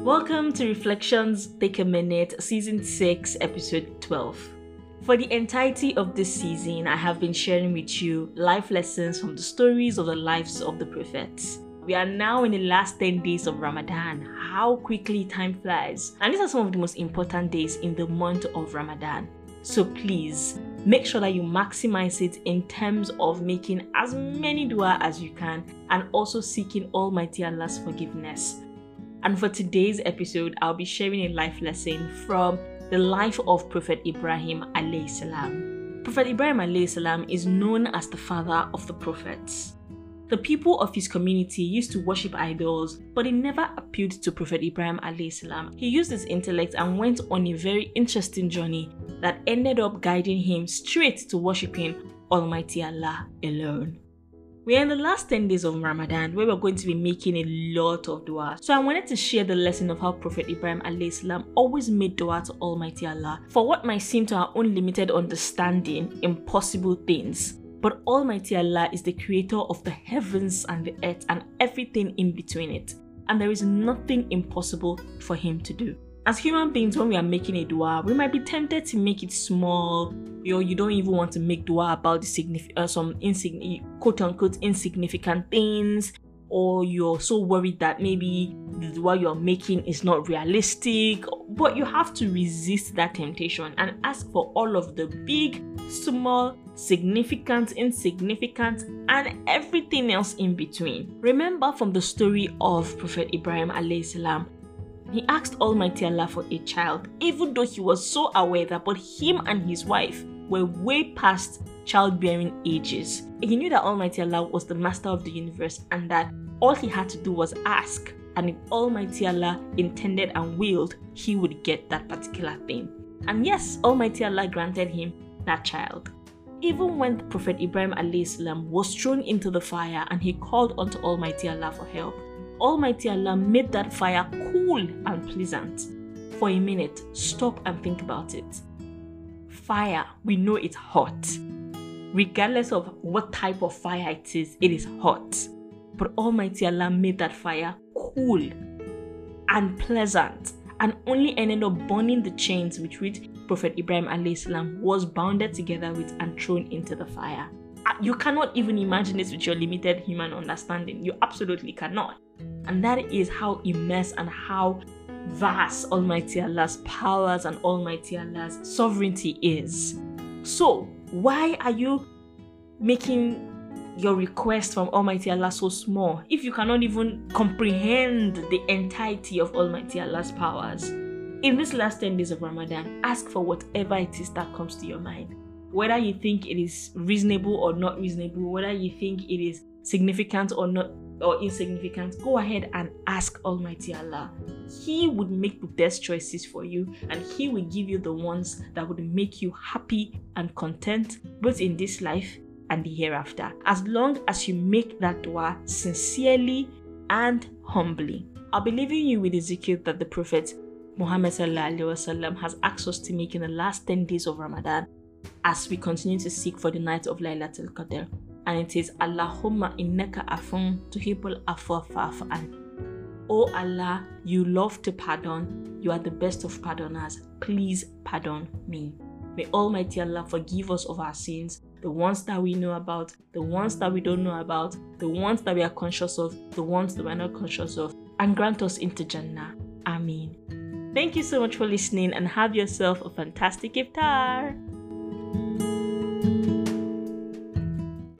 Welcome to Reflections Take a Minute, Season 6, Episode 12. For the entirety of this season, I have been sharing with you life lessons from the stories of the lives of the prophets. We are now in the last 10 days of Ramadan. How quickly time flies. And these are some of the most important days in the month of Ramadan. So please, make sure that you maximize it in terms of making as many dua as you can and also seeking Almighty Allah's forgiveness. And for today's episode, I'll be sharing a life lesson from the life of Prophet Ibrahim alayhi salam. Prophet Ibrahim alayhi salam is known as the father of the prophets. The people of his community used to worship idols, but it never appealed to Prophet Ibrahim alayhi salam. He used his intellect and went on a very interesting journey that ended up guiding him straight to worshiping Almighty Allah alone. We are in the last 10 days of Ramadan where we're going to be making a lot of dua. So I wanted to share the lesson of how Prophet Ibrahim alayhi salam always made dua to Almighty Allah for what might seem to our own limited understanding impossible things. But Almighty Allah is the creator of the heavens and the earth and everything in between it. And there is nothing impossible for him to do. As human beings, when we are making a dua, we might be tempted to make it small. You don't even want to make dua about the some quote-unquote insignificant things, or you're so worried that maybe the dua you're making is not realistic. But you have to resist that temptation and ask for all of the big, small, significant, insignificant, and everything else in between. Remember from the story of Prophet Ibrahim alayhi salam, he asked Almighty Allah for a child, even though he was so aware that both him and his wife were way past childbearing ages. He knew that Almighty Allah was the master of the universe and that all he had to do was ask, and if Almighty Allah intended and willed, he would get that particular thing. And yes, Almighty Allah granted him that child. Even when the Prophet Ibrahim alayhi salam was thrown into the fire and he called unto Almighty Allah for help, Almighty Allah made that fire cool and pleasant. For a minute, stop and think about it. Fire, we know it's hot. Regardless of what type of fire it is hot. But Almighty Allah made that fire cool and pleasant and only ended up burning the chains with which Prophet Ibrahim alayhi salam was bounded together with and thrown into the fire. You cannot even imagine this with your limited human understanding. You absolutely cannot. And that is how immense and how vast Almighty Allah's powers and Almighty Allah's sovereignty is. So, why are you making your request from Almighty Allah so small if you cannot even comprehend the entirety of Almighty Allah's powers? In these last 10 days of Ramadan, ask for whatever it is that comes to your mind. Whether you think it is reasonable or not reasonable, whether you think it is significant or not or insignificant, go ahead and ask Almighty Allah. He would make the best choices for you and He will give you the ones that would make you happy and content both in this life and the hereafter, as long as you make that dua sincerely and humbly. I'll be leaving you with the zikr that the Prophet Muhammad sallallahu alaihi wasallam has asked us to make in the last 10 days of Ramadan as we continue to seek for the night of Laylatul Qadr. And it is Allahumma innaka afun tuhibbul afwa fa'fu an. Oh Allah, you love to pardon. You are the best of pardoners. Please pardon me. May Almighty Allah forgive us of our sins, the ones that we know about, the ones that we don't know about, the ones that we are conscious of, the ones that we are not conscious of, and grant us into Jannah. Ameen. Thank you so much for listening and have yourself a fantastic iftar.